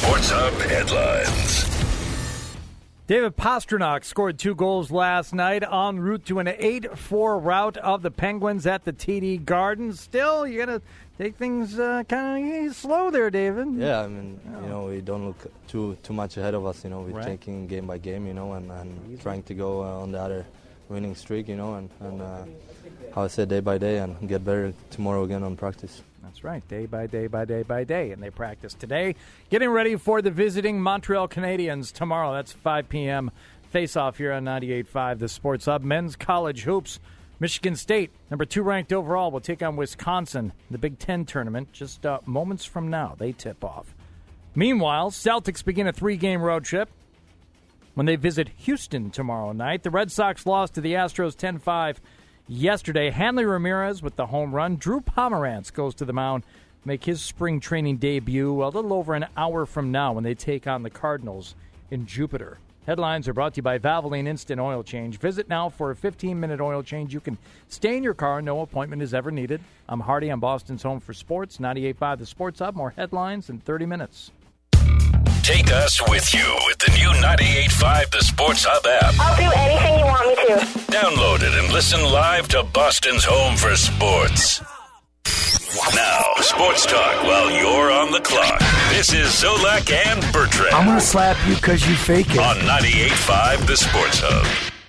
Sports Hub headlines. David Pastrnak scored 2 goals last night en route to an 8-4 rout of the Penguins at the TD Garden. Still, you got to take things kind of slow there, David. Yeah, I mean, we don't look too much ahead of us. We're taking game by game, and trying to go on the other winning streak, and how I said, day by day, and get better tomorrow again on practice. That's right, day by day by day by day. And they practice today, getting ready for the visiting Montreal Canadiens tomorrow. That's 5 p.m. face-off here on 98.5, the Sports Hub. Men's college hoops. Michigan State, number 2 ranked overall, will take on Wisconsin in the Big Ten tournament just moments from now. They tip off. Meanwhile, Celtics begin a 3-game road trip when they visit Houston tomorrow night. The Red Sox lost to the Astros 10-5 yesterday. Hanley Ramirez with the home run. Drew Pomerantz goes to the mound, make his spring training debut a little over an hour from now when they take on the Cardinals in Jupiter. Headlines are brought to you by Valvoline Instant Oil Change. Visit now for a 15-minute oil change. You can stay in your car. No appointment is ever needed. I'm Hardy. I'm Boston's home for sports. 98.5 The Sports Hub. More headlines in 30 minutes. Take us with you with the new 98.5 The Sports Hub app. I'll do anything you want me to. Download it and listen live to Boston's home for sports. Now, sports talk while you're on the clock. This is Zolak and Bertrand. I'm going to slap you because you fake it. On 98.5 The Sports Hub.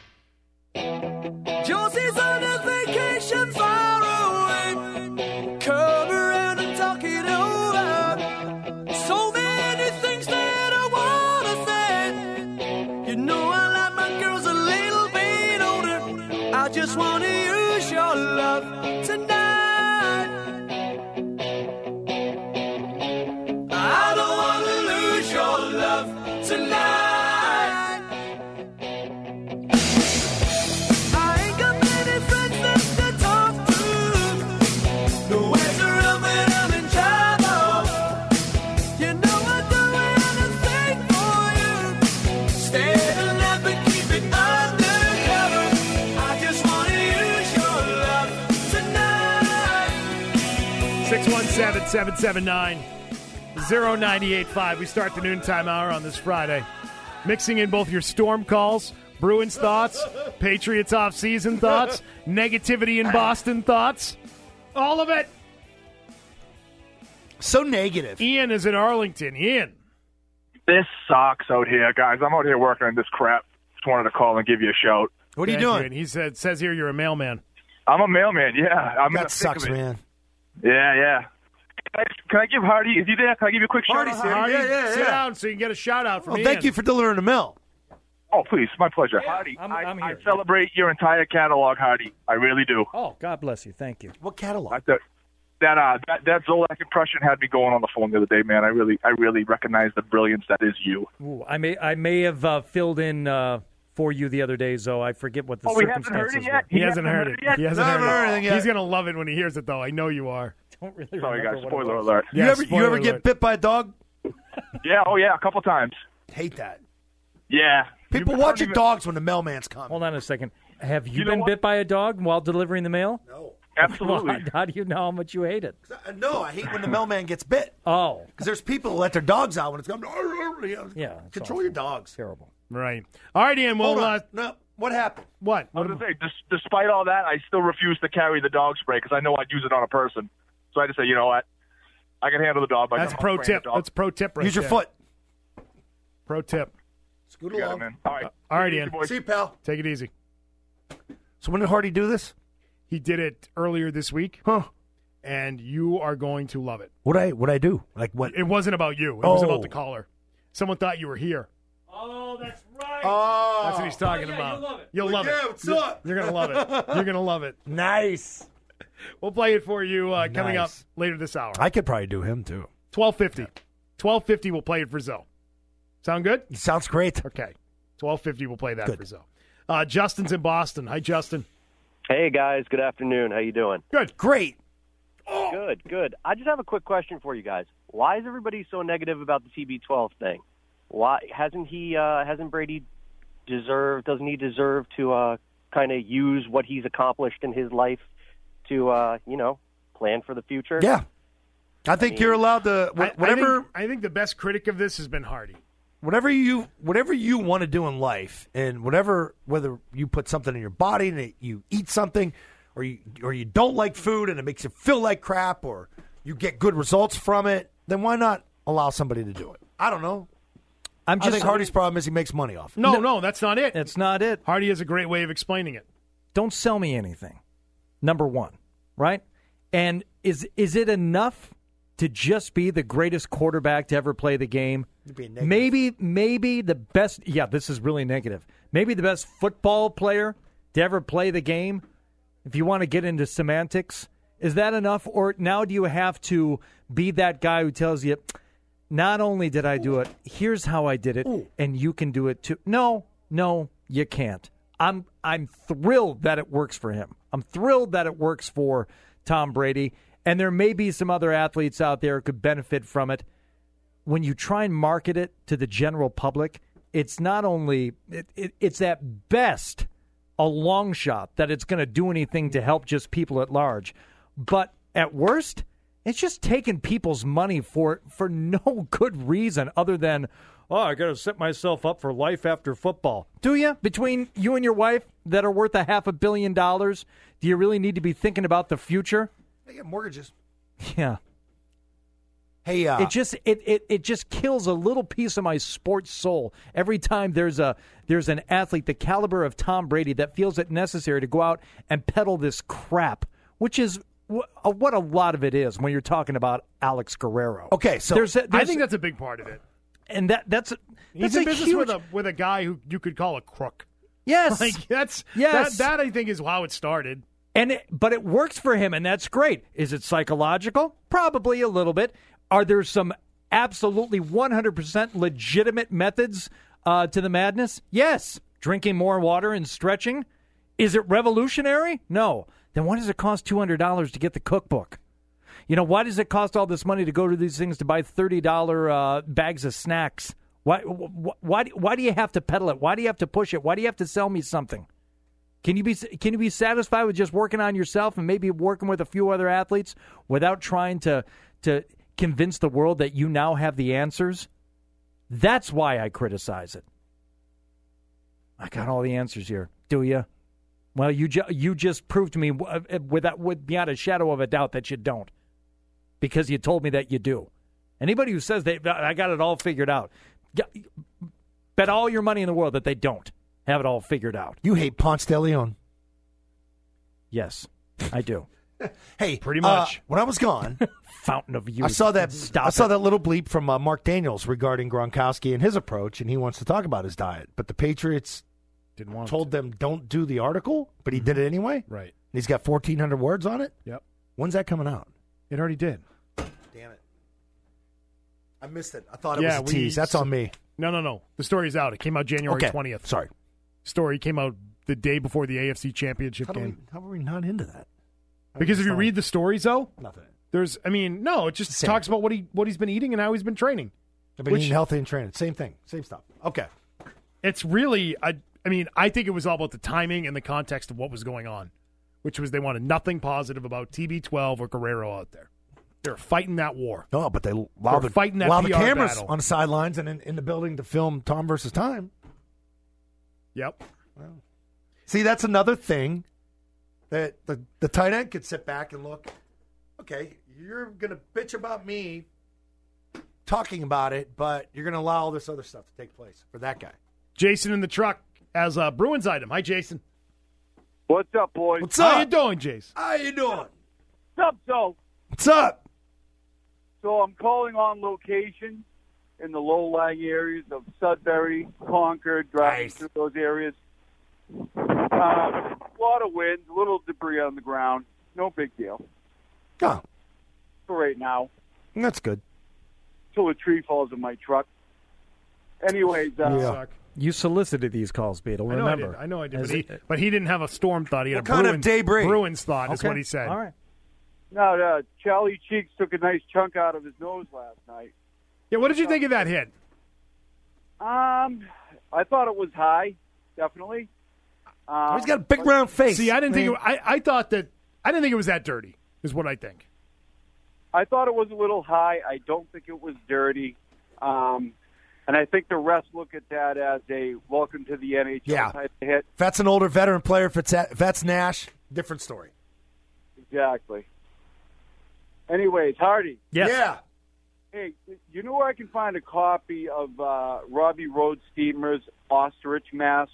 Josie's on a vacation far away. Come around and talk it over. So many things that I want to say. You know I like my girls a little bit older. I just want to use your love tonight. I don't want to lose your love tonight. Seven 779-0985. We start the noontime hour on this Friday. Mixing in both your Storm calls, Bruins thoughts, Patriots off-season thoughts, negativity in Boston thoughts. All of it. So negative. Ian is in Arlington. Ian. This sucks out here, guys. I'm out here working on this crap. Just wanted to call and give you a shout. What are you doing? He says here you're a mailman. I'm a mailman, yeah. That sucks, man. Yeah. Can I give Hardy? Is he there? Can I give you a quick shout out? Hardy, yeah. Sit down so you can get a shout out from Ian. Thank you for delivering the mail. Oh, please. My pleasure. Yeah, Hardy, I'm here. I celebrate your entire catalog, Hardy. I really do. Oh, God bless you. Thank you. What catalog? That Zolak impression had me going on the phone the other day, man. I really recognize the brilliance that is you. Ooh, I may have filled in for you the other day, Zoe. I forget what the circumstances were. He hasn't heard it yet. He hasn't heard anything yet. He's going to love it when he hears it, though. I know you are. Don't really Sorry, remember guys. what it Spoiler was. alert. You ever get bit by a dog? Yeah, a couple times. Hate that. Yeah. People watch your dogs when the mailman's come. Hold on a second. Have you know been what? bit by a dog while delivering the mail? No. Absolutely. Well, how do you know how much you hate it? No, I hate when the mailman gets bit. Oh. Because there's people who let their dogs out when it's going. Yeah. Control your dogs. Terrible. Right. All right, Ian. Hold on. No. What happened? What? I was going to say, despite all that, I still refuse to carry the dog spray because I know I'd use it on a person. So I just say, you know what? I can handle the dog. That's a pro tip. That's a pro tip right Use your there. foot. Pro tip. Scoot You got along. it, man. All right. All right, Ian. See you, pal. Take it easy. So when did Hardy do this? He did it earlier this week. Huh. And you are going to love it. What'd I do? Like what? It wasn't about you. It was about the caller. Someone thought you were here. Oh, that's right. Oh. That's what he's talking about. You'll love it. You'll love it. Yeah, what's up? You're going to love it. You're going to love it. Nice. We'll play it for you coming up Nice. later this hour. I could probably do him, too. 12:50. 12:50, we'll play it for Zoe. Sound good? He sounds great. Okay. 12:50, we'll play that Good. for Zoe. Justin's in Boston. Hi, Justin. Hey, guys. Good afternoon. How you doing? Good. Great. Good. I just have a quick question for you guys. Why is everybody so negative about the TB12 thing? Why hasn't Brady doesn't he deserve to kind of use what he's accomplished in his life to, plan for the future? Yeah. I think you're allowed to whatever. I think the best critic of this has been Hardy. Whatever you want to do in life, and whether you put something in your body and you eat something, or you don't like food and it makes you feel like crap, or you get good results from it, then why not allow somebody to do it? I don't know. I think Hardy's problem is he makes money off it. No, that's not it. That's not it. Hardy has a great way of explaining it. Don't sell me anything. Number one, right? And is it enough to just be the greatest quarterback to ever play the game? Maybe the best. Yeah, this is really negative. Maybe the best football player to ever play the game. If you want to get into semantics, is that enough? Or now do you have to be that guy who tells you, not only did I do it, here's how I did it, and you can do it too? No, you can't. I'm thrilled that it works for him. I'm thrilled that it works for Tom Brady, and there may be some other athletes out there who could benefit from it. When you try and market it to the general public, it's not only it's at best a long shot that it's going to do anything to help just people at large, but at worst, it's just taking people's money for no good reason other than, I got to set myself up for life after football. Do you? Between you and your wife that are worth $500 million, do you really need to be thinking about the future? They get mortgages. Yeah. Hey, it just kills a little piece of my sports soul every time there's an athlete the caliber of Tom Brady that feels it necessary to go out and peddle this crap, which is what a lot of it is when you're talking about Alex Guerrero. Okay, so I think that's a big part of it. And that's he's in business huge... with a guy who you could call a crook. Yes, that I think is how it started. But it works for him, and that's great. Is it psychological? Probably a little bit. Are there some absolutely 100% legitimate methods to the madness? Yes. Drinking more water and stretching. Is it revolutionary? No. Then why does it cost $200 to get the cookbook? Why does it cost all this money to go to these things to buy $30 bags of snacks? Why do you have to peddle it? Why do you have to push it? Why do you have to sell me something? Can you be satisfied with just working on yourself and maybe working with a few other athletes without trying to convince the world that you now have the answers? That's why I criticize it. I got all the answers here. Do you? Well, you just proved to me beyond a shadow of a doubt that you don't, because you told me that you do. Anybody who says I got it all figured out, bet all your money in the world that they don't have it all figured out. You hate Ponce de Leon. Yes, I do. Hey, pretty much. When I was gone, fountain of youth. I saw that little bleep from Mark Daniels regarding Gronkowski and his approach, and he wants to talk about his diet. But the Patriots told them don't do the article, but he did it anyway. Right. And he's got 1,400 words on it. Yep. When's that coming out? It already did. Damn it! I missed it. I thought it was a tease. That's on me. No. The story's out. It came out January 20th. Sorry. Story came out the day before the AFC Championship game. How are we not into that? Because if you read the stories, though, nothing. It just talks about what he's been eating and how he's been training. I've been eating healthy and training. Same thing. Same stuff. Okay. It's really, I think it was all about the timing and the context of what was going on, which was they wanted nothing positive about TB12 or Guerrero out there. They're fighting that war. No, but they allow the cameras battle on the sidelines and in the building to film Tom versus Time. Yep. Well, see, that's another thing that the tight end could sit back and look, okay, you're going to bitch about me talking about it, but you're going to allow all this other stuff to take place for that guy. Jason in the truck as a Bruins item. Hi, Jason. What's up, boys? What's up? How you doing, Jason? How you doing? What's up, Joe? What's up? So I'm calling on location in the low-lying areas of Sudbury, Concord, driving through those areas. A lot of wind, a little debris on the ground. No big deal. Oh. For right now. That's good. Till a tree falls in my truck. Anyways, you solicited these calls, Beetle. Remember? I know I did. But he didn't have a storm thought. He had what kind of debris? Bruins thought is what he said. All right. No, Charlie Cheeks took a nice chunk out of his nose last night. Yeah, what did you think of that hit? I thought it was high, definitely. He's got a big round face. See, I didn't think. I didn't think it was that dirty. Is what I think. I thought it was a little high. I don't think it was dirty. And I think the refs look at that as a welcome to the NHL type of hit. If that's an older veteran player, if that's Nash, different story. Exactly. Anyways, Hardy. Yes. Yeah. Hey, you know where I can find a copy of Robbie Road Steamer's ostrich mask?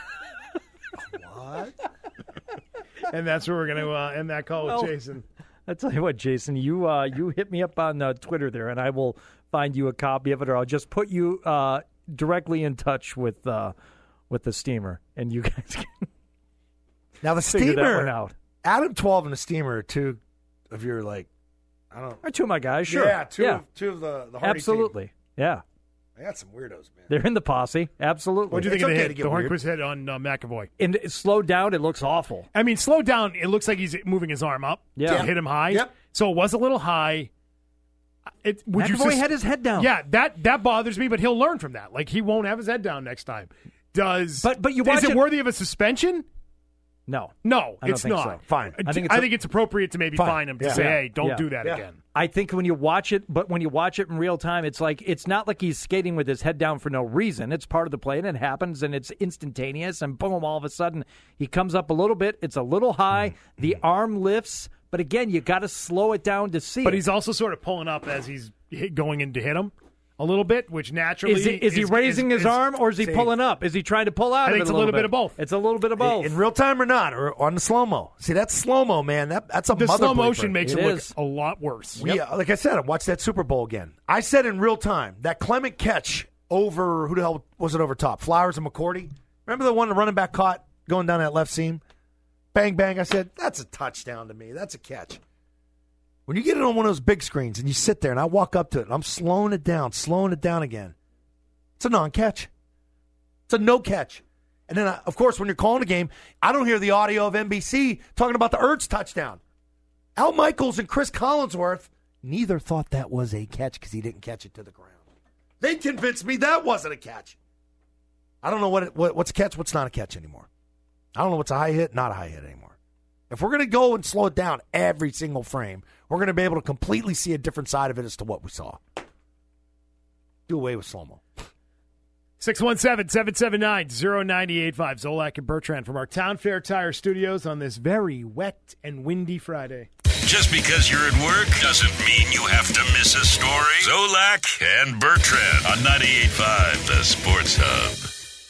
What? And that's where we're going to end that call with Jason. I'll tell you what, Jason, you hit me up on Twitter there, and I will find you a copy of it, or I'll just put you directly in touch with the steamer, and you guys can now the figure that one steamer out. Adam 12 and the steamer are two of your Or two of my guys, sure. Yeah, two of the Hardy absolutely. team. Yeah. I got some weirdos, man. They're in the posse, absolutely. What do you think of the okay hit? to get The weird. Hornquist hit on McAvoy. And it slowed down, it looks awful. I mean, slow down. It looks like he's moving his arm up to hit him high. Yep. So it was a little high. McAvoy had his head down. Yeah, that bothers me, but he'll learn from that. Like, he won't have his head down next time. But you watch is it worthy of a suspension? No. No, I don't it's think not. so. Fine. I think it's appropriate to maybe fine him to say, hey, don't do that again. I think when you watch it in real time, it's not like he's skating with his head down for no reason. It's part of the play, and it happens, and it's instantaneous, and boom, all of a sudden, he comes up a little bit. It's a little high. The arm lifts, but again, you got to slow it down to see But it. he's also sort of pulling up as he's going in to hit him a little bit, which naturally is he raising his arm, or is he pulling up? Is he trying to pull out? I think it's a little bit of both. It's a little bit of both. In real time or not, or on the slow-mo. See, that's slow-mo, man. That's a The mother slow bleeper. motion makes it look a lot worse. Like I said, I watched that Super Bowl again. I said in real time, that Clement catch over, who the hell was it over top? Flowers and McCourty? Remember the one the running back caught going down that left seam? Bang, bang. I said, that's a touchdown to me. That's a catch. When you get it on one of those big screens and you sit there and I walk up to it and I'm slowing it down again, it's a non-catch. It's a no-catch. And then, of course, when you're calling a game, I don't hear the audio of NBC talking about the Ertz touchdown. Al Michaels and Chris Collinsworth neither thought that was a catch because he didn't catch it to the ground. They convinced me that wasn't a catch. I don't know what's a catch, what's not a catch anymore. I don't know what's a high hit, not a high hit anymore. If we're going to go and slow it down every single frame, we're going to be able to completely see a different side of it as to what we saw. Do away with slow-mo. 617-779-0985. Zolak and Bertrand from our Town Fair Tire Studios on this very wet and windy Friday. Just because you're at work doesn't mean you have to miss a story. Zolak and Bertrand on 98.5, the Sports Hub.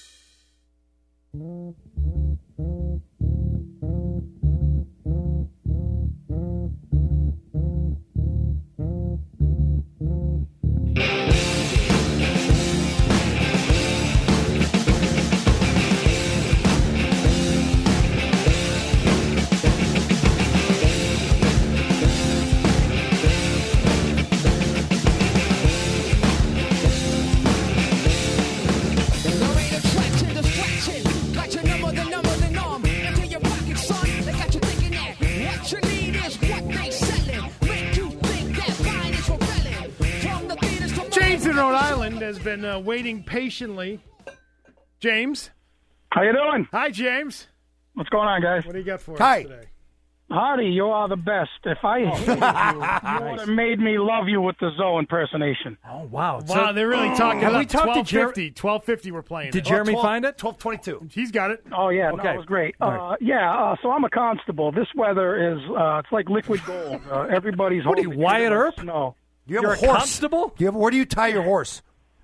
James in Rhode Island has been waiting patiently. James? How you doing? Hi, James. What's going on, guys? What do you got for Hi. us today? Hardy, you are the best. If I hated you would have made me love you with the Zoe impersonation. Oh, wow. Wow, they're really talking Have about we talked to 1250. 1250 we're playing. Did Jeremy find it? 12:22. He's got it. Oh, yeah, Okay. no, it was great. All So I'm a constable. This weather is, it's like liquid gold. Everybody's What are you, holding Wyatt together Earp? snow. You have You're a a horse. constable? Where do you tie your horse?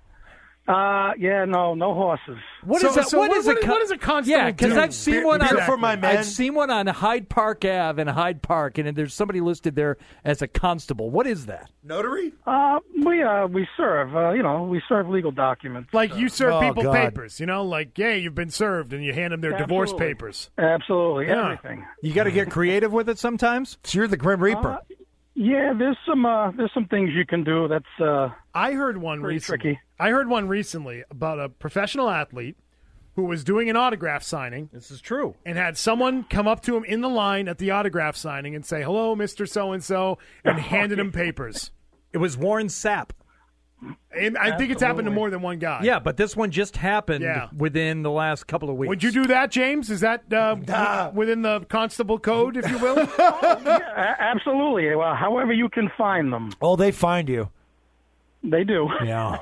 No horses. What is that? So what is a constable Yeah, because do? I've seen Beer- one beer on for my men. I've seen one on Hyde Park Ave in Hyde Park, and there's somebody listed there as a constable. What is that? Notary? We serve, we serve legal documents. Like you serve Oh, people God. papers, like, hey, you've been served, and you hand them their divorce Absolutely. papers. Absolutely, Yeah. everything. You got to get creative with it sometimes. So you're the Grim Reaper. Yeah, there's some things you can do that's I heard one pretty recently. tricky. I heard one recently about a professional athlete who was doing an autograph signing. This is true. And had someone come up to him in the line at the autograph signing and say, "Hello, Mr. So-and-so," and handed him papers. It was Warren Sapp. And I think it's happened to more than one guy. Yeah, but this one just happened Yeah. within the last couple of weeks. Would you do that, James? Is that within the constable code, if you will? Yeah, absolutely. Well, however you can find them. Oh, they find you. They do. Yeah.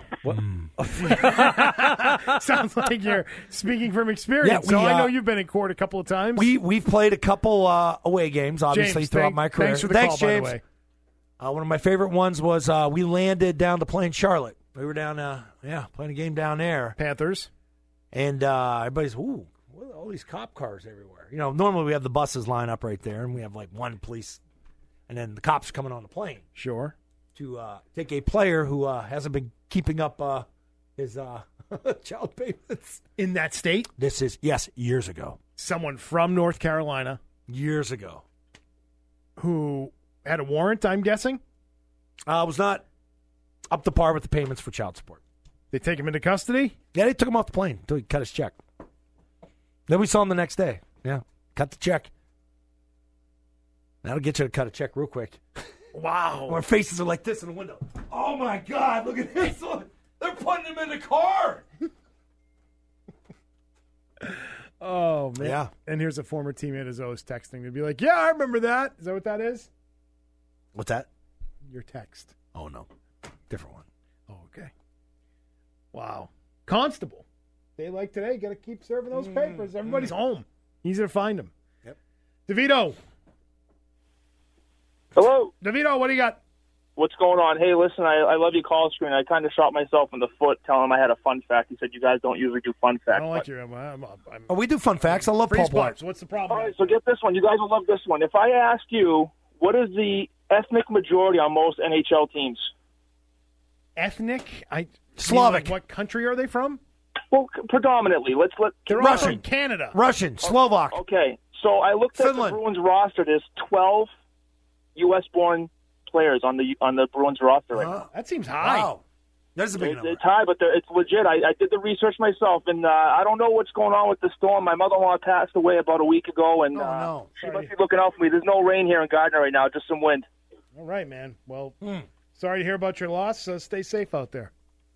Sounds like you're speaking from experience. Yeah, so I know you've been in court a couple of times. We've played a couple away games, obviously, James, throughout my career. Thanks for the call, James. by the way. One of my favorite ones was we landed down to playing Charlotte. We were down, playing a game down there. Panthers. And everybody's, what are all these cop cars everywhere? You know, normally we have the buses line up right there, and we have like one police, and then the cops coming on the plane. Sure. To take a player who hasn't been keeping up his child payments. In that state? This is, yes, years ago. Someone from North Carolina. Years ago. Who had a warrant, I'm guessing? Was not up to par with the payments for child support. They take him into custody? Yeah, they took him off the plane until he cut his check. Then we saw him the next day. Yeah, cut the check. That'll get you to cut a check real quick. Wow. Our faces are like this in the window. Oh, my God, look at this one. They're putting him in the car. Oh, man. Yeah. And here's a former teammate of his texting to be like, yeah, I remember that. Is that what that is? What's that? Your text. Oh, no. Different one. Oh, okay. Wow. Constable. Day like today, got to keep serving those papers. Everybody's home. Easy to find them. Yep. DeVito. Hello. DeVito, what do you got? What's going on? Hey, listen, I love your call screen. I kind of shot myself in the foot telling him I had a fun fact. He said you guys don't usually do fun facts. I don't like your... I'm we do fun facts. I love Freeze Paul Blart. Blart. So what's the problem? All right, so get this one. You guys will love this one. If I ask you, what is the ethnic majority on most NHL teams? Ethnic? Slavic. What country are they from? Well, predominantly. They're all from Canada. Russian. Slovak. Okay, so I looked Finland. at the Bruins roster. There's 12 U.S.-born players on the Bruins roster right now. That seems high. Wow. That's a big number. It's high, but it's legit. I did the research myself, and I don't know what's going on with the storm. My mother-in-law passed away about a week ago, and she must be looking out for me. There's no rain here in Gardner right now, just some wind. All right, man. Well, sorry to hear about your loss. Stay safe out there.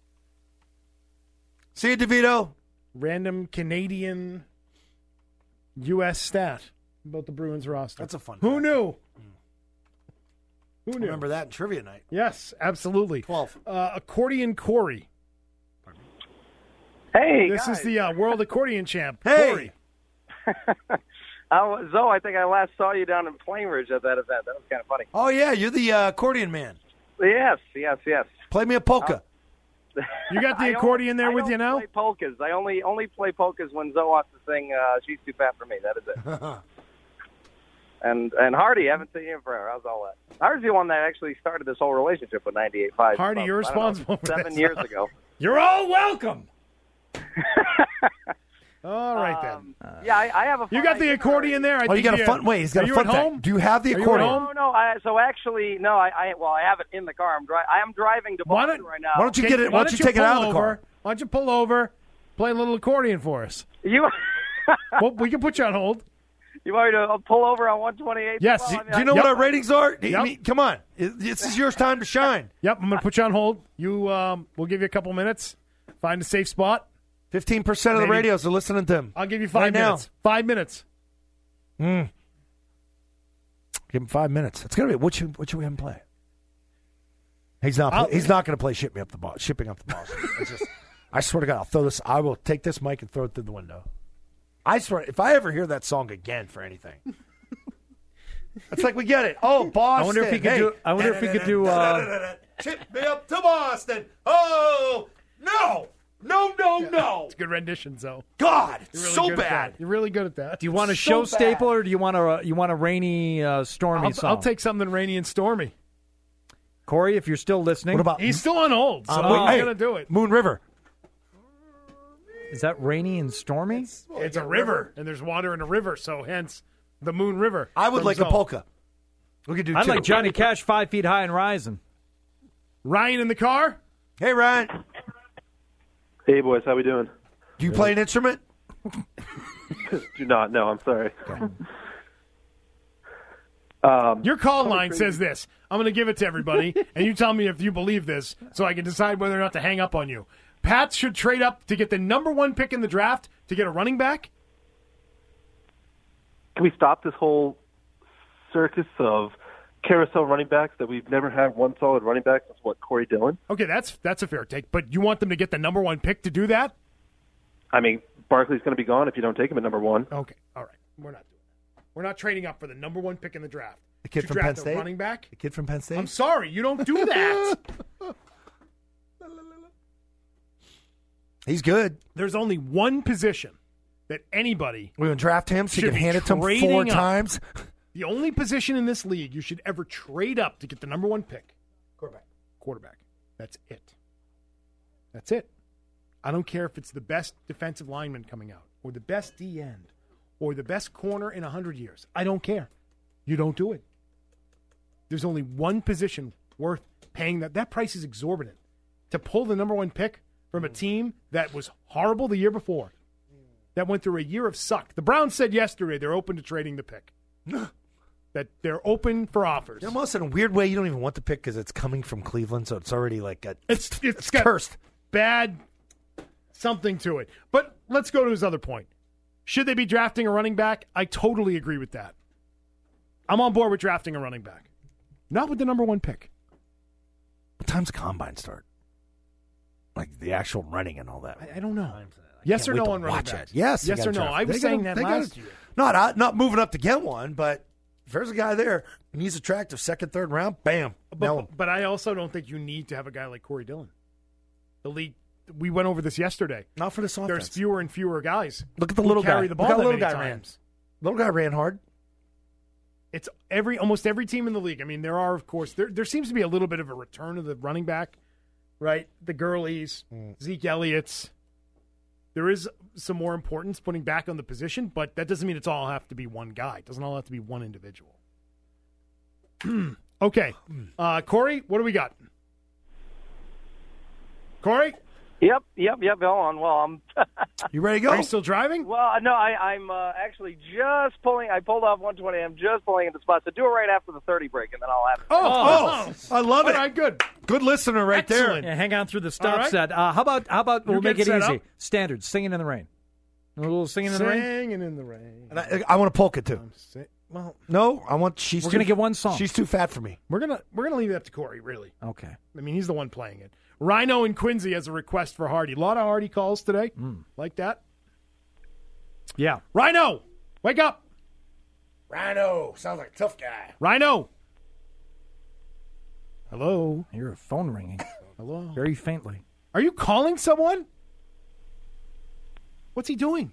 See you, DeVito. Random Canadian U.S. stat about the Bruins roster. That's a fun Who fact. knew? Who knew? Remember that in trivia night. Yes, absolutely. 12. Accordion Corey. Hey, This guys. is the world accordion champ. Hey. Corey. Zoe, I think I last saw you down in Plainridge at that event. That was kind of funny. Oh, yeah, you're the accordion man. Yes. Play me a polka. You got the accordion there with you now? I play polkas. I only play polkas when Zoe wants to sing She's Too Fat for Me. That is it. And Hardy, I haven't seen him forever. How's all that? Hardy's the one that actually started this whole relationship with 98.5. Hardy, you're responsible for 7 this. years ago. You're all welcome. All right, then. Yeah, I have a fun You got the idea. accordion there? I Oh, you think got a fun. Wait, he's got Are a you fun at fact. home? Do you have the Are you at accordion? home? No. So actually, no. I have it in the car. I am driving to Boston right now. Why don't you get it? Why don't you take it pull out of the over? car? Why don't you pull over, play a little accordion for us? You Well, we can put you on hold. you want me to pull over on 128? Yes. Well, I mean, Do you know what our ratings are? I Yep. mean, come on. This is your time to shine. Yep, I'm going to put you on hold. You, we'll give you a couple minutes. Find a safe spot. 15% of the Maybe. radios are listening to him. I'll give you 5 Right now. minutes. 5 minutes. Give him 5 minutes. It's gonna be what should we have him play? He's not. He's not going to play shipping up the ball. It's just, I swear to God, I'll throw this. I will take this mic and throw it through the window. I swear, if I ever hear that song again for anything, it's like we get it. Oh, Boston. I wonder if he could do. I wonder if he could do. Ship me up to Boston. Oh no. It's a good rendition, though. God, it's You're really so good at bad. that. You're really good at that. Do you want a So show bad. staple, or do you want a rainy, stormy song? I'll take something rainy and stormy. Corey, if you're still listening. What about He's still on hold, so wait, I'm hey, going to do it. Moon River? Is that rainy and stormy? It's a river, and there's water in a river, so hence the Moon River. I would from like a Zoe. polka. We could do. I two. like Johnny Cash, 5 feet high and rising. Ryan in the car? Hey, Ryan. Hey, boys, how we doing? Do you play an instrument? Do not. No, I'm sorry. Your call line says this. I'm going to give it to everybody, and you tell me if you believe this so I can decide whether or not to hang up on you. Pats should trade up to get the number 1 pick in the draft to get a running back? Can we stop this whole circus of carousel running backs that we've never had one solid running back since, Corey Dillon? Okay, that's a fair take. But you want them to get the number 1 pick to do that? I mean, Barkley's going to be gone if you don't take him at number 1. Okay, all right. We're not doing that. We're not trading up for the number 1 pick in the draft. The kid to from draft Penn State? A running back? The kid from Penn State? I'm sorry, you don't do that. He's good. There's only one position that anybody We're going to draft him so you should can be hand it to him 4 trading up. times. The only position in this league you should ever trade up to get the number 1 pick. Quarterback. That's it. That's it. I don't care if it's the best defensive lineman coming out or the best D end or the best corner in 100 years. I don't care. You don't do it. There's only one position worth paying that. That price is exorbitant. To pull the number 1 pick from a team that was horrible the year before, that went through a year of suck. The Browns said yesterday they're open to trading the pick. That they're open for offers. You know, almost in a weird way, you don't even want the pick because it's coming from Cleveland, so it's already like it's got cursed. Bad something to it. But let's go to his other point. Should they be drafting a running back? I totally agree with that. I'm on board with drafting a running back. Not with the number 1 pick. What time's combine start? Like the actual running and all that. I don't know. Yes or no on running backs? Yes. Yes or no? I was saying that last year. Not moving up to get one, but if there's a guy there and he's attractive, 2nd, 3rd round, bam. But I also don't think you need to have a guy like Corey Dillon. The league, we went over this yesterday. Not for this offense. There's fewer and fewer guys. Look at the little guy. Carry the ball Look how that little many guy times. Little guy ran hard. It's almost every team in the league. I mean, there are, of course, there seems to be a little bit of a return of the running back, right? The Gurleys, Zeke Elliott's. There is some more importance putting back on the position, but that doesn't mean it's all have to be one guy. It doesn't all have to be one individual. Okay. Corey, what do we got? Corey? Yep. Go on. Well, I'm. You ready to go? Are you still driving? Well, no, I'm actually just pulling. I pulled off 120. I'm just pulling into the spot. So do it right after the 30 break, and then I'll have it. I love it. All right, good. Good listener right Excellent. there. Yeah, hang on through the stop right. set. How about we'll make it set easy? up? Standard, Singing in the Rain. A little Singing in the Rain? Singing in the rain. And I want a polka too. Well, No, I want. She's. We're too- gonna get one song. She's too fat for me. we're gonna leave that to Corey, really. Okay. I mean, he's the one playing it. Rhino and Quincy has a request for Hardy. A lot of Hardy calls today. Like that. Yeah. Rhino, wake up. Rhino sounds like a tough guy. Rhino. Hello. I hear a phone ringing. Hello. Very faintly. Are you calling someone? What's he doing?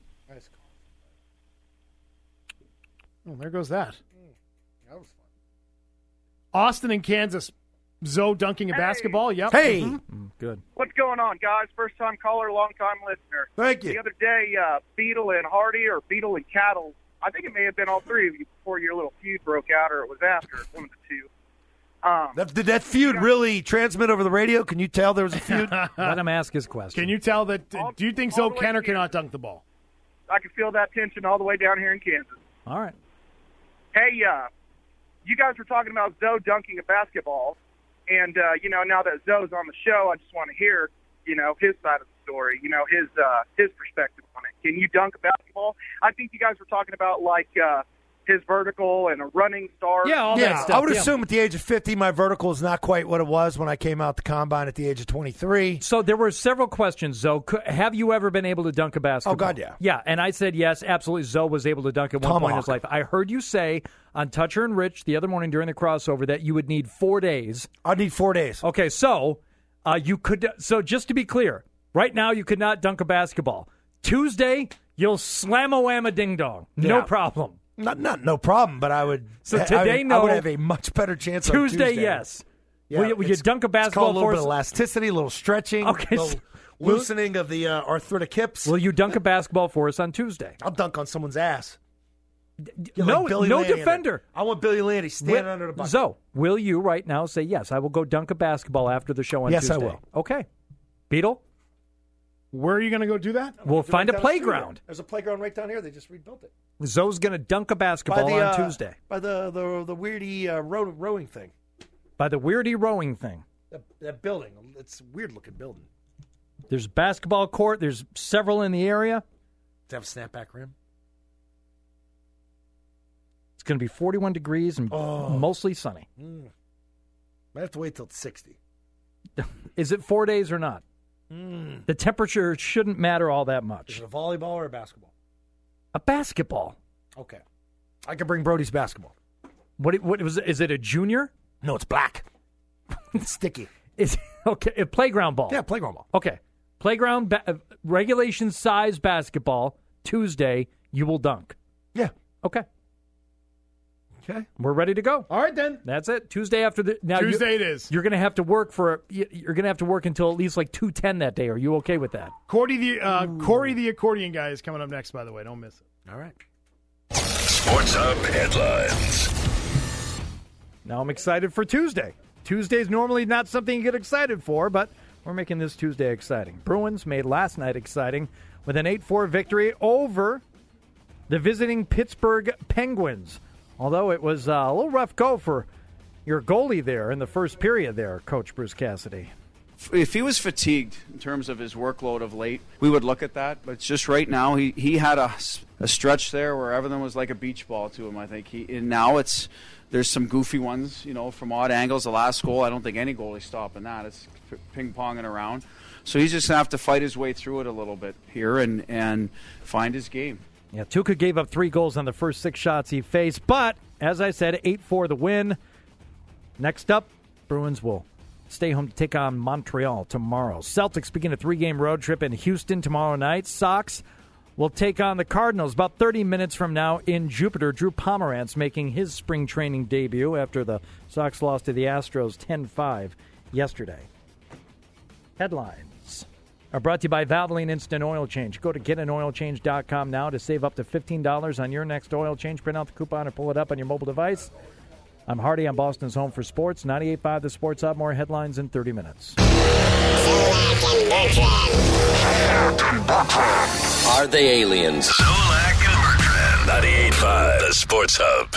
Oh, there goes that. That was fun. Austin and Kansas. Zoe dunking a basketball. Yep. Hey. Good. What's going on, guys? First time caller, long time listener. Thank you. The other day, Beetle and Hardy, or Beetle and Cattle, I think it may have been all three of you before your little feud broke out, or it was after, one of the two. Did that feud really transmit over the radio? Can you tell there was a feud? Let him ask his question. Can you tell that? Do you think Zoe can or cannot dunk the ball? I can feel that tension all the way down here in Kansas. All right. Hey, you guys were talking about Zoe dunking a basketball, and, now that Zoe's on the show, I just want to hear, his side of the story, his perspective on it. Can you dunk a basketball? I think you guys were talking about, his vertical and a running start. Yeah, all that stuff. I would assume at the age of 50, my vertical is not quite what it was when I came out the combine at the age of 23. So there were several questions, Zoe. Have you ever been able to dunk a basketball? Oh, God, yeah. Yeah, and I said yes, absolutely. Zoe was able to dunk at one point in his life. I heard you say on Toucher and Rich the other morning during the crossover that you would need 4 days. I'd need 4 days. Okay, so you could. So just to be clear, right now you could not dunk a basketball. Tuesday, you'll slam a wham a ding dong. No Yeah. problem. Not no problem, but I would. So today, no. I would have a much better chance on Tuesday, Tuesday. yes. Yeah, will you dunk a It's basketball called a little for bit us? of elasticity, a little stretching, Okay, a little loosening of the arthritic hips. Will you dunk a basketball for us on Tuesday? I'll dunk on someone's ass. No, Billy no Landy in it. defender. I want Billy Landy standing under the bucket. Zoe, will you right now say yes? I will go dunk a basketball after the show on Yes, Tuesday. I will. Okay. Beetle? Where are you going to go do that? We'll find a Right down the street playground. here. There's a playground right down here. They just rebuilt it. Zoe's going to dunk a basketball on Tuesday. By the weirdy rowing thing. By the weirdy rowing thing. That building. It's a weird-looking building. There's basketball court. There's several in the area. To have a snapback rim? It's going to be 41 degrees and mostly sunny. Might have to wait till it's 60. Is it 4 days or not? The temperature shouldn't matter all that much. Is it a volleyball or a basketball? A basketball. Okay. I could bring Brody's basketball. What was it? Is it a junior? No, it's black. It's sticky. Is okay, a playground ball. Yeah, playground ball. Okay. Playground regulation size basketball. Tuesday, you will dunk. Yeah. Okay. Okay. We're ready to go. All right, then. That's it. Tuesday after the Tuesday it is. You're going to have to work you're going to have to work until at least like 2:10 that day. Are you okay with that? Corey the accordion guy is coming up next, by the way. Don't miss it. All right. Sports Hub headlines. Now I'm excited for Tuesday. Tuesday's normally not something you get excited for, but we're making this Tuesday exciting. Bruins made last night exciting with an 8-4 victory over the visiting Pittsburgh Penguins. Although it was a little rough go for your goalie there in the first period there, Coach Bruce Cassidy. If he was fatigued in terms of his workload of late, we would look at that. But it's just right now, he had a stretch there where everything was like a beach ball to him, I think. And now there's some goofy ones, from odd angles. The last goal, I don't think any goalie's stopping that. It's ping-ponging around. So he's just going to have to fight his way through it a little bit here and find his game. Yeah, Tuukka gave up 3 goals on the first 6 shots he faced, but as I said, 8-4 the win. Next up, Bruins will stay home to take on Montreal tomorrow. Celtics begin a 3-game road trip in Houston tomorrow night. Sox will take on the Cardinals about 30 minutes from now in Jupiter. Drew Pomerantz making his spring training debut after the Sox lost to the Astros 10-5 yesterday. Headlines are brought to you by Valvoline Instant Oil Change. Go to getanoilchange.com now to save up to $15 on your next oil change. Print out the coupon or pull it up on your mobile device. I'm Hardy on Boston's Home for Sports. 98.5 The Sports Hub. More headlines in 30 minutes. Are they aliens? Zolak and Bertrand. 98.5 The Sports Hub.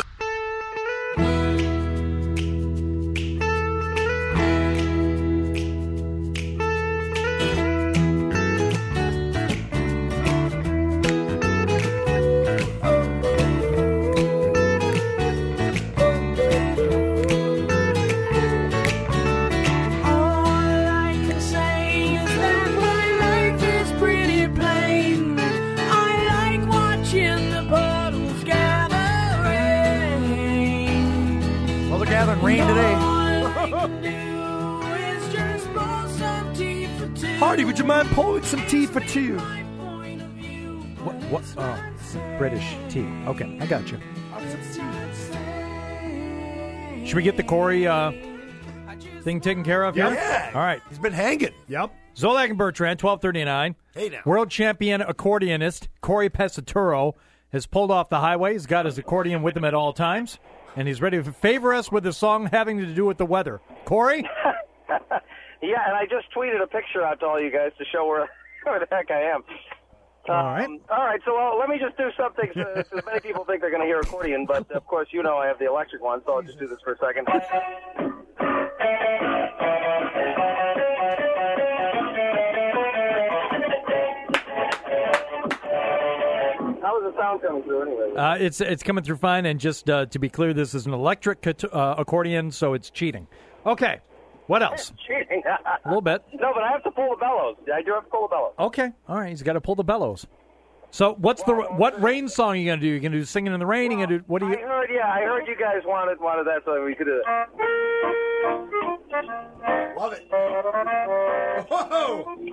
Rain today. Hardy, would you mind pouring some tea for 2? What? Oh, British tea. Okay, I got you. Should we get the Corey thing taken care of here? Yeah. All right. He's been hanging. Yep. Zolak and Bertrand, 12:39. Hey now. World champion accordionist Corey Pesaturo has pulled off the highway. He's got his accordion with him at all times. And he's ready to favor us with a song having to do with the weather. Corey? Yeah, and I just tweeted a picture out to all you guys to show where the heck I am. All right. All right, so let me just do something. So many people think they're going to hear accordion, but of course I have the electric one, so I'll just do this for a second. How is the sound coming through anyway? It's coming through fine, and just to be clear, this is an electric accordion, so it's cheating. Okay, what else? Cheating. A little bit. No, but I have to pull the bellows. I do have to pull the bellows. Okay, all right, he's got to pull the bellows. So what rain song are you going to do? You going to do Singing in the Rain? You going to do, what do you? I heard you guys wanted that, so we could do it. Love it. Whoa!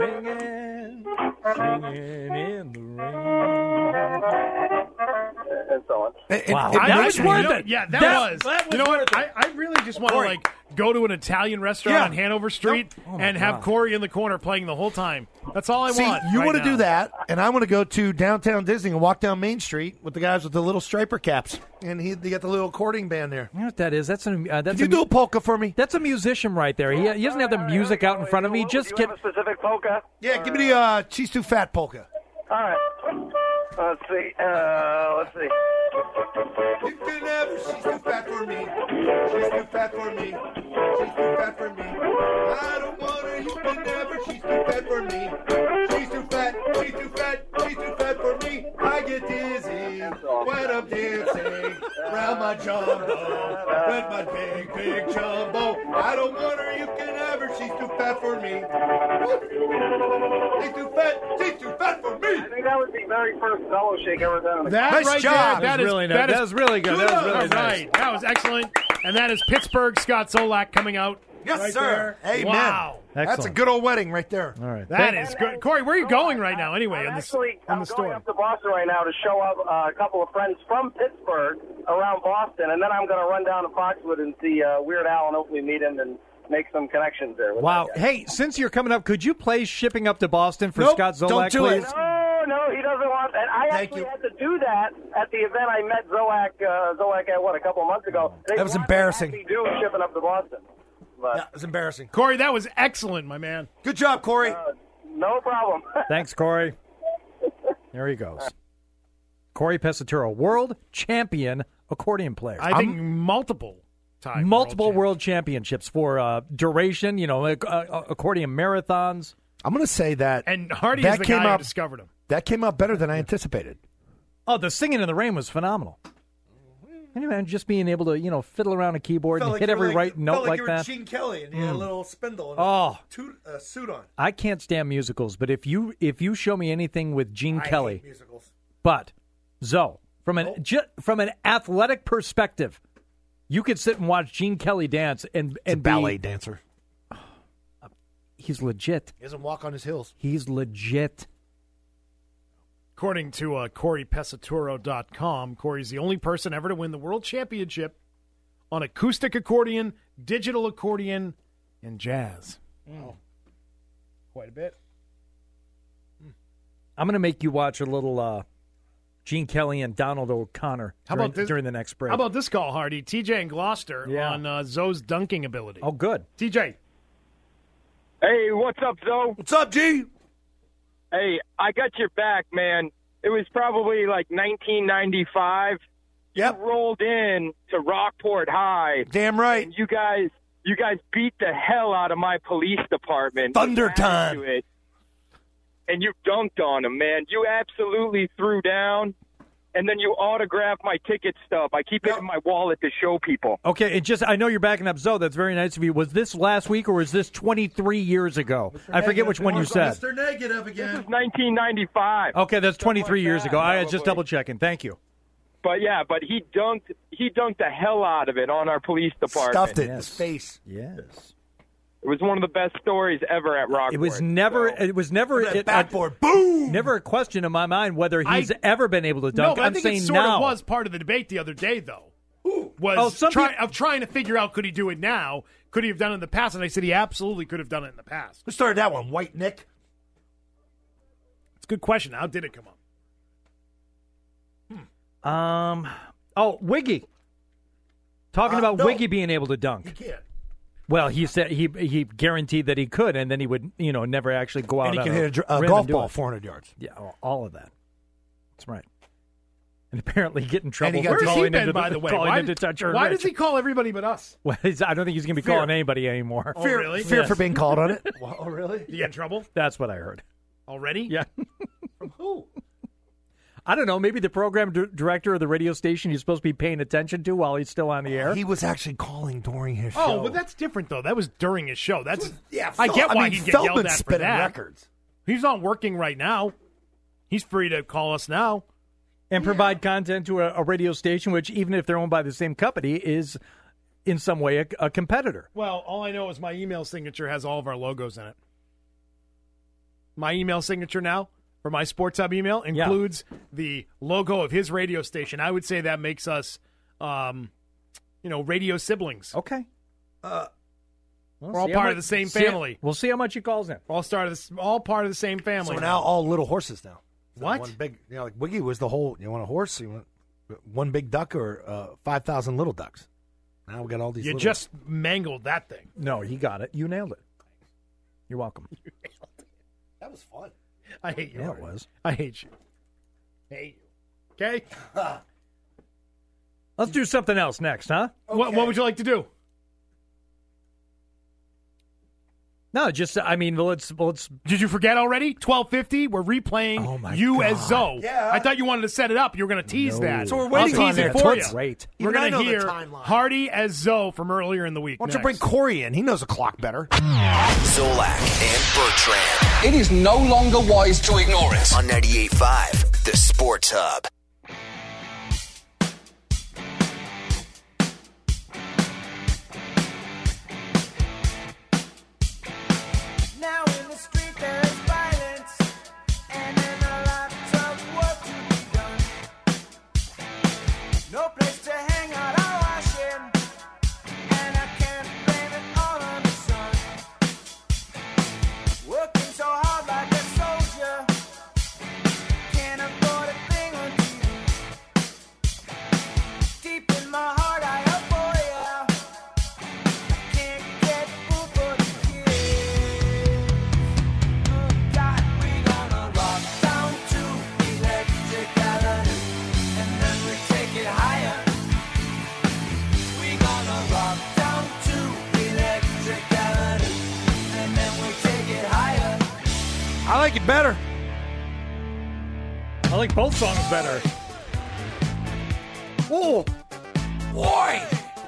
Singing in the rain. and so on. Wow, that was worth it. Yeah, that was. You know what? I really just want to go to an Italian restaurant on Hanover Street and have Corey in the corner playing the whole time. That's all I want. You right want to now. do that, and I want to go to downtown Disney and walk down Main Street with the guys with the little striper caps, and they got the little accordion band there. You know what that is? That's Can you do a polka for me? That's a musician right there. He doesn't have the music out in front of me. Just Do you have a specific polka? Yeah, give me the She's Too Fat polka. All right. Let's see. Let's see. You can never. She's too fat for me. She's too fat for me. She's too fat for me. I don't want her. You can never. She's too fat for me. She's too fat. She's too fat. She's too fat for me. I get dizzy when I'm dancing around my jumbo. With my big, big jumbo. I don't want her. You can never. She's too fat for me. She's too fat. She's too fat for me. I think that was the very first solo shake ever done. That Nice right job. there. That was really nice. That was really good. That was really All nice. right. That was excellent. And that is Pittsburgh Scott Zolak coming out. Yes, right sir. there. Amen. Wow. That's a Excellent. good old wedding right there. All right. That is good. Corey, where are you going right now anyway I'm in actually the going store? up to Boston right now to show up a couple of friends from Pittsburgh around Boston, and then I'm going to run down to Foxwood and see Weird Al and hopefully meet him and make some connections there. With Wow. that guy. Hey, since you're coming up, could you play Shipping Up to Boston for Nope, Scott don't Zolak, do it. please? No, he doesn't want. And I Thank actually you. had to do that at the event I met Zolak at a couple of months ago. They That was wanted embarrassing. me to do Shipping Up to Boston. But, Yeah, it was embarrassing. Corey, that was excellent, my man. Good job, Corey. no problem. Thanks, Corey. There he goes. Corey Pesaturo, world champion accordion player. I think multiple times. Multiple world championships for duration, accordion marathons. I'm going to say that. And Hardy that is the came guy who out- discovered him. That came out better than I anticipated. Oh, the Singing in the Rain was phenomenal. Can you imagine just being able to, fiddle around a keyboard and hit every right note like that? Gene Kelly and you had a little spindle and Oh. a suit on. I can't stand musicals, but if you show me anything with Gene I Kelly, hate musicals. but Zoe, from an athletic perspective, you could sit and watch Gene Kelly dance and Ballet dancer. He's legit. He doesn't walk on his heels. He's legit. According to CoreyPesaturo.com, Corey's the only person ever to win the world championship on acoustic accordion, digital accordion, and jazz. Oh. Quite a bit. I'm going to make you watch a little Gene Kelly and Donald O'Connor during the next break. How about this call, Hardy? TJ and Gloucester on Zoe's dunking ability. Oh, good. TJ. Hey, what's up, Zoe? What's up, G? Hey, I got your back, man. It was probably like 1995. Yep. You rolled in to Rockport High. Damn right. And you guys beat the hell out of my police department. Thunder Added time. to it. And you dunked on them, man. You absolutely threw down. And then you autographed my ticket stub. I keep it in my wallet to show people. Okay, I know you're backing up Zoe. That's very nice of you. Was this last week or was this 23 years ago? I forget which one you said. Mr. Negative again. This is 1995. Okay, that's 23 years ago. I was just double checking. Thank you. But he dunked the hell out of it on our police department. Stuffed it in his face. Yes. It was one of the best stories ever at Rockport. It was never backboard. Boom. Never a question in my mind whether he's ever been able to dunk. No, but I'm I think saying it sort now. of was part of the debate the other day, though. some Trying to figure out, could he do it now? Could he have done it in the past? And I said he absolutely could have done it in the past. Who started that one? White Nick? It's a good question. How did it come up? Wiggy. Talking about Wiggy being able to dunk. He can't. Well, he said he guaranteed that he could, and then he would, never actually go out. And he on can hit a rim golf and do ball it. 400 yards. Yeah, all of that. That's right. And apparently get in trouble. Where's for he calling been, into by the way? calling Why, into touch or why Rich. does he call everybody but us? Well, I don't think he's going to be Fear. calling anybody anymore. Oh, really? Fear for being called on it. Oh, really? Did you get in trouble? That's what I heard. Already? Yeah. From who? I don't know. Maybe the program director of the radio station he's supposed to be paying attention to while he's still on the air. He was actually calling during his show. Oh, well, that's different, though. That was during his show. That's Yeah, I get why he'd get yelled Feldman's at for spinning that. records. He's not working right now. He's free to call us now. And provide content to a radio station, which, even if they're owned by the same company, is in some way a competitor. Well, all I know is my email signature has all of our logos in it. My email signature now, for my Sports Hub email includes the logo of his radio station. I would say that makes us, radio siblings. Okay. We're all part of the same family. We'll see how much he calls in. All part of the same family. So now all little horses now. What? One big, like Wiggy was the whole. You want a horse? You want one big duck or 5,000 little ducks? Now we got all these. You little... just mangled that thing. No, he got it. You nailed it. You're welcome. That was fun. I hate you. Yeah, it was. I hate you. Hate you. Okay. Let's do something else next, huh? Okay. What would you like to do? No, just let's. Did you forget already? 12:50. We're replaying you as Zoe. Yeah. I thought you wanted to set it up. You were going to tease that. So we're waiting I'll on tease it there. for you. Great. We're Even I going to know the hear timeline. Hardy as Zoe from earlier in the week. Why don't you bring Corey in? He knows the clock better. Zolak and Bertrand. It is no longer wise to ignore it. On 98.5, the Sports Hub. Now in the street there is violence, and in a lot of work to be done. No place to hang out or wash in, and I can't blame it all on the sun. Working so hard like a soldier, can't afford a thing on TV. Deep in my heart I hope for ya. Can't get food for the kids. God, we gonna rock down to Electric Avenue, and then we take it higher. We gonna rock down to Electric Avenue, and then we take it higher. I like it better. I like both songs better. Oh, boy.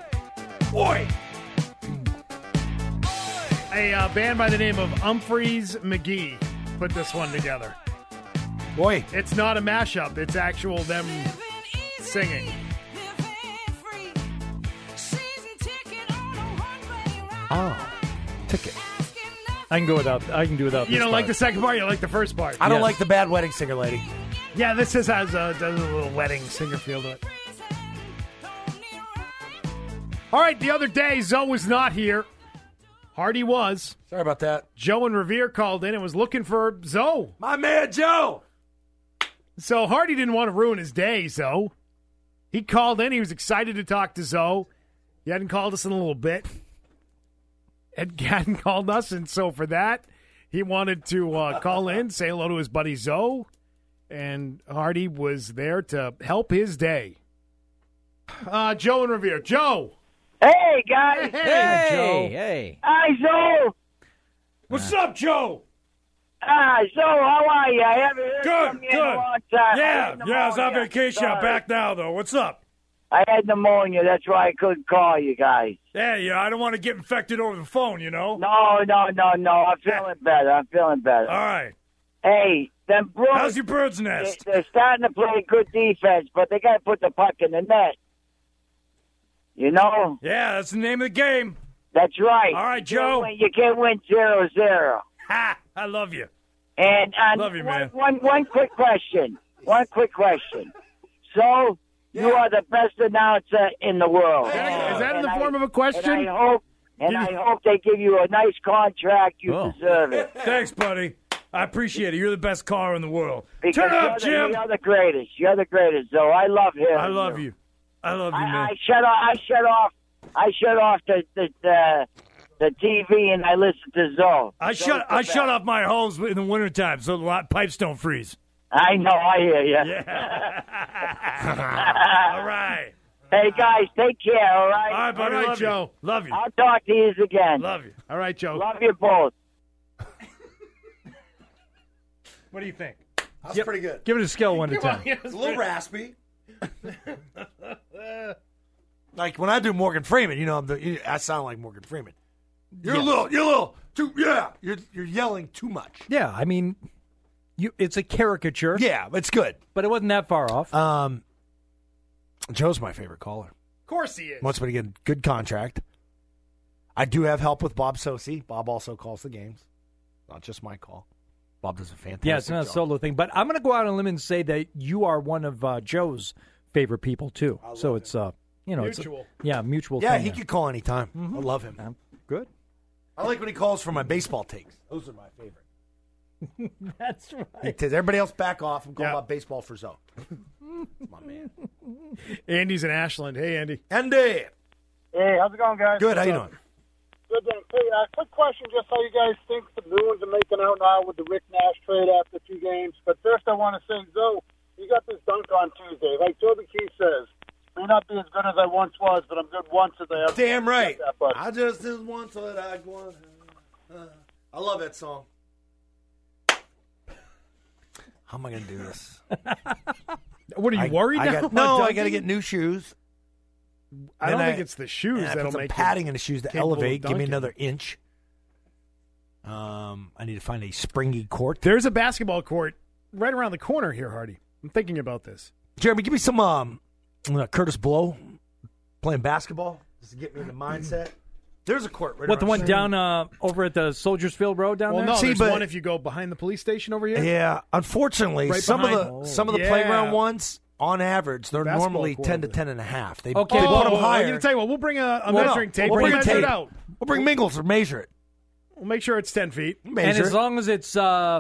A band by the name of Humphreys McGee put this one together. Boy. It's not a mashup. It's actual them singing. Oh, ticket. I can do without. You this don't like part. the second part. You like the first part. I don't Yes. like the bad wedding singer lady. Yeah, this has does a little wedding singer feel to it. All right, the other day, Zoe was not here. Hardy was. Sorry about that. Joe and Revere called in and was looking for Zoe. My man, Joe. So Hardy didn't want to ruin his day, Zoe. He called in. He was excited to talk to Zoe. He hadn't called us in a little bit. Ed hadn't called us, and so for that, he wanted to call in, say hello to his buddy Zoe, and Hardy was there to help his day. Joe and Revere. Joe. Hey, guys. Hey, Joe. Hey. Hi, Joe. What's up, Joe? Joe, how are you? I haven't heard from you in a long time. Yeah, I was on vacation. Sorry. I'm back now, though. What's up? I had pneumonia. That's why I couldn't call you guys. Yeah, I don't want to get infected over the phone, you know? No. I'm feeling better. All right. Hey, them Bruins. How's your bird's nest? They're starting to play good defense, but they got to put the puck in the net. You know? Yeah, that's the name of the game. That's right. All right, Joe. You can't win 0-0. Ha! I love you. And Love you, man. One quick question. So, you are the best announcer in the world. Is that in the form of a question? And I hope they give you a nice contract. You deserve it. Thanks, buddy. I appreciate it. You're the best caller in the world. Because Turn it up, Jim. You're the greatest. You're the greatest, Zoe. I love him. I love you. I love you, man. I shut off the TV and I listen to Zoe. I shut off my hose in the wintertime so the pipes don't freeze. I know. I hear you. Yeah. All right. Hey, guys, take care, all right? All right, buddy. All right, Love Joe. You. Love you. I'll talk to you again. Love you. All right, Joe. Love you both. What do you think? That's pretty good. Give it a scale 1 to 10. It's a little raspy. Like when I do Morgan Freeman, I sound like Morgan Freeman. You're a little too. Yeah, you're yelling too much. Yeah, I mean, it's a caricature. Yeah, it's good, but it wasn't that far off. Joe's my favorite caller. Of course he is. Wants me to get a good contract. I do have help with Bob Sosi. Bob also calls the games, not just my call. Bob does a fantastic Yeah, it's not a job. solo thing. But I'm going to go out on a limb and say that you are one of Joe's favorite people, too. So it's, Mutual. Mutual Yeah, thing he there. could call anytime. I love him. Good. I like when he calls for my baseball takes. Those are my favorite. That's right. He tells everybody else back off and call about baseball for Zoe. My man. Andy's in Ashland. Hey, Andy. Andy. Hey, how's it going, guys? Good. How you doing? Good. Hey, quick question, just how you guys think the Bruins are making out now with the Rick Nash trade after 2 games. But first I want to say, Zoe, you got this dunk on Tuesday. Like Toby Keith says, may not be as good as I once was, but I'm good once as I ever. Damn right. That, but I just is once what I want. I love that song. How am I going to do this? What, are you worried now? I got to get new shoes. I don't think it's the shoes and I that'll put some make padding you in the shoes to capable of elevate. Give me dunking. another inch. I need to find a springy court. There's a basketball court right around the corner here, Hardy. I'm thinking about this. Jeremy, give me some Curtis Blow playing basketball just to get me in the mindset. There's a court right What, the around one the down over at the Soldiers Field Road down Well, there? no, there's one if you go behind the police station over here. Yeah, unfortunately, Right some behind- of the Yeah. playground ones, on average, they're Basketball normally court 10 to over 10 and a half. They, Okay, they put them I'm higher. going to tell you what. We'll bring a Well, measuring tape. We'll We'll bring measure tape. it out. We'll bring Mingles to measure it. We'll make sure it's 10 feet. And Measure as it. long as it's,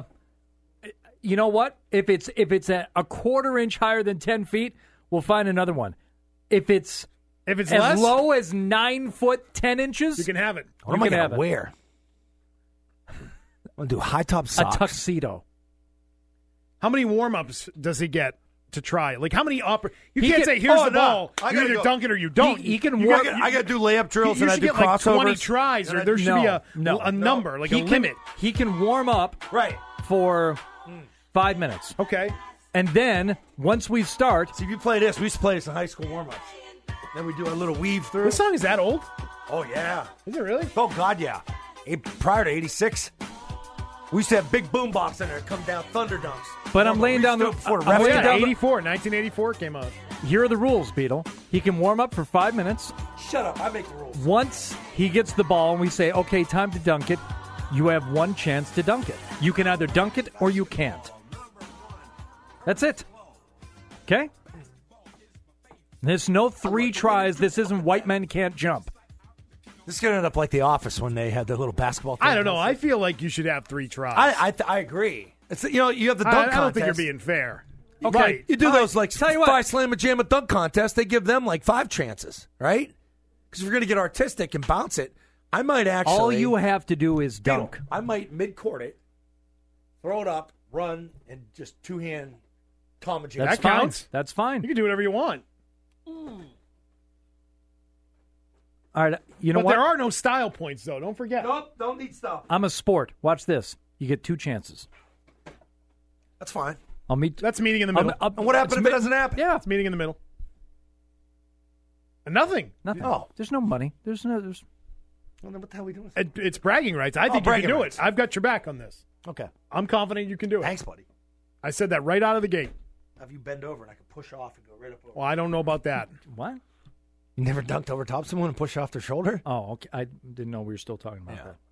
you know what? If it's a quarter inch higher than 10 feet, we'll find another one. If it's as as less, low as 9 foot 10 inches, you can have it. What am I can going have to it. wear? I'm going to do high top a socks. tuxedo. How many warm-ups does he get to try? Like, how many You He can't can- say, here's oh, the no. ball. I You gotta either go. dunk it or you don't. He can You work. I got to do layup drills You and I should do get like crossovers. 20 tries, or there should be a number, like he a limit. He can warm up Right. for 5 minutes. Okay. And then, once we start, See, if you play this, we used to play this in high school warm-ups. Then we do a little weave through. This song is that old? Oh, yeah. Is it really? Oh, God, yeah. Prior to 86, we used to have big boom box in there come down thunder dunks. but I'm laying down the. before I'm ref laying time. down the- 1984 came out. Here are the rules, Beetle. He can warm up for 5 minutes. Shut up. I make the rules. Once he gets the ball and we say, okay, time to dunk it, you have one chance to dunk it. You can either dunk it or you can't. That's it. Okay? There's no 3 tries. This isn't white men can't jump. This is going to end up like The Office when they had their little basketball thing. I don't know. I feel like you should have 3 tries. I agree. It's you have the dunk I contest. don't think you're being fair. Okay. Right. You do those like tell you what. 5 slam a jam a dunk contest. They give them like 5 chances, right? Because if you're going to get artistic and bounce it, I might actually. All you have to do is dunk. I might mid-court it, throw it up, run, and just 2-hand Tom and Jerry. That's That fine. counts. That's fine. You can do whatever you want. All right. You know But what? there are no style points, though. Don't forget. Nope, don't need stuff. I'm a sport. Watch this. You get 2 chances. That's fine. I'll meet. That's meeting in the middle. And what happens if it doesn't happen? Yeah. It's meeting in the middle. Nothing. Nothing. Oh. There's no money. There's no. There's. Well, then what the hell are we doing? It's bragging rights. I think you can bragging do rights. it. I've got your back on this. Okay. I'm confident you can do it. Thanks, buddy. I said that right out of the gate. Have you bend over and I can push off and go right up over? Well, I don't know about that. What? You never dunked over top someone and pushed off their shoulder? Oh, okay. I didn't know we were still talking about that.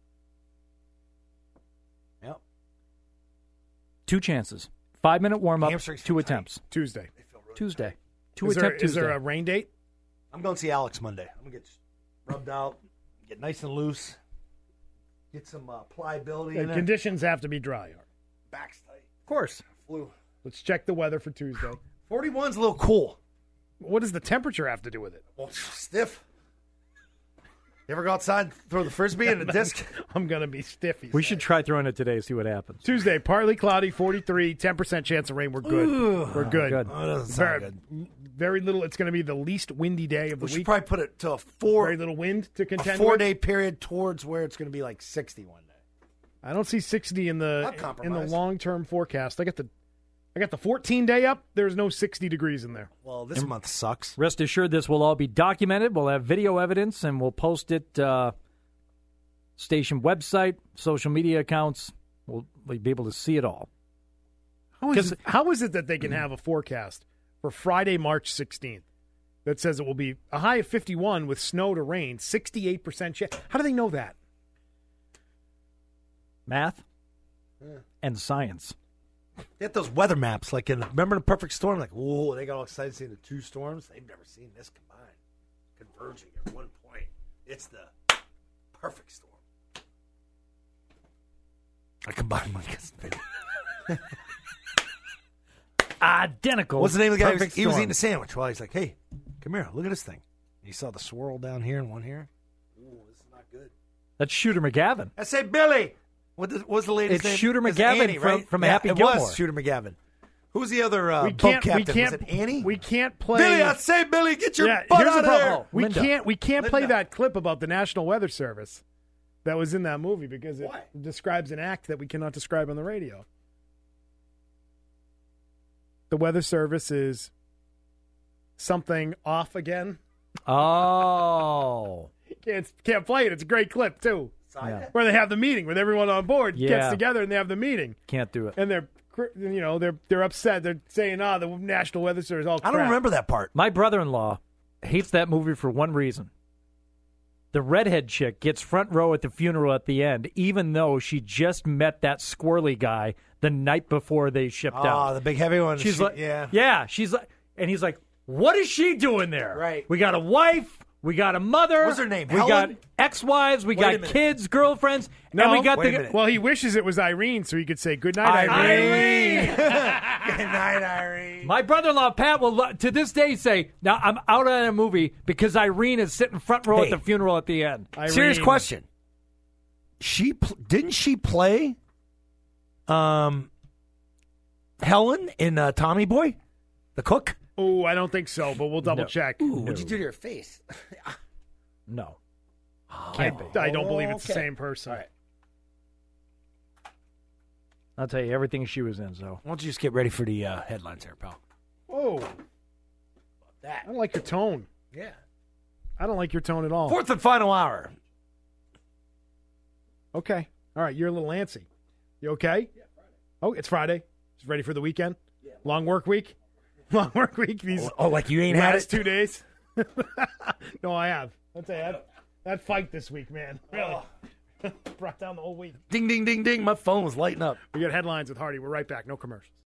Yep. 2 chances. 5-minute warm up. Hamstrings 2 feel tight. attempts. Tuesday. Tuesday. 2 Is there, attempt is Tuesday. there a rain date? I'm going to see Alex Monday. I'm going to get rubbed out, get nice and loose, get some pliability in there. Conditions have to be dry. Back's tight. Of course. Flu. Let's check the weather for Tuesday. 41's a little cool. What does the temperature have to do with it? Well, stiff. You ever go outside and throw the frisbee in the disc? I'm going to be stiff. We should try throwing it today, see what happens. Tuesday, partly cloudy, 43, 10% chance of rain. We're good. We're good. good. Oh, that doesn't sound good. Very little. It's going to be the least windy day of the We should week. probably put it to Very little wind to contend a with. 4-day period towards where it's going to be like 60 one day. I don't see 60 in I'll the compromise. long-term forecast. I got the 14-day up. There's no 60 degrees in there. Well, this month sucks. Rest assured, this will all be documented. We'll have video evidence, and we'll post it station website, social media accounts. We'll be able to see it all. How is it that they can have a forecast for Friday, March 16th that says it will be a high of 51 with snow to rain, 68% chance? How do they know that? Math? and science. They had those weather maps, like remember the perfect storm? Like, whoa, they got all excited seeing the two storms. They've never seen this combined, converging at one point. It's the perfect storm. I combined my cousin. Identical. What's the name of the guy? perfect He was storm. eating a sandwich while he's like, hey, come here, look at this thing. You saw the swirl down here and one here? Ooh, this is not good. That's Shooter McGavin. I say, Billy. What's the lady's It's name? Shooter It's McGavin Annie, right? from Yeah, Happy it Gilmore. was Shooter McGavin. Who's the other we boat can't, we captain? can't, Was it Annie? We can't play. Billy, I say, Billy, get your butt here's out the of problem. there. We can't play that clip about the National Weather Service that was in that movie because it describes an act that we cannot describe on the radio. The Weather Service is something off again. Oh. Can't play it. It's a great clip, too. Yeah. Where they have the meeting, with everyone on board Yeah. gets together and they have the meeting. Can't do it. And they're upset. They're saying, the National Weather Service is all crap. I don't remember that part. My brother-in-law hates that movie for one reason. The redhead chick gets front row at the funeral at the end, even though she just met that squirrely guy the night before they shipped out. Oh, the big heavy one. She's like, yeah. She's like, and he's like, what is she doing there? Right. We got a wife. We got a mother. What's her name? We Helen? got ex-wives. We Wait a got minute. kids, girlfriends. No, and we got wait a minute. Well, he wishes it was Irene so he could say, good night, Irene. Good night, Irene. My brother-in-law, Pat, will to this day say, now I'm out on a movie because Irene is sitting front row at the funeral at the end. Serious question. Didn't she play Helen in Tommy Boy, the cook? Oh, I don't think so, but we'll double check. What'd you do to your face? No. I don't believe it's the same person. All right. I'll tell you everything she was in, so. Why don't you just get ready for the headlines here, pal? Oh. I don't like your tone. Yeah. I don't like your tone at all. Fourth and final hour. Okay. All right, you're a little antsy. You okay? Yeah, Friday. Oh, it's Friday. Just ready for the weekend? Yeah. Long work week? Long work week. These like you ain't had last it? 2 days? No, I have. I'll tell you, that fight this week, man. Really. Brought down the whole week. Ding, ding, ding, ding. My phone was lighting up. We got headlines with Hardy. We're right back. No commercials.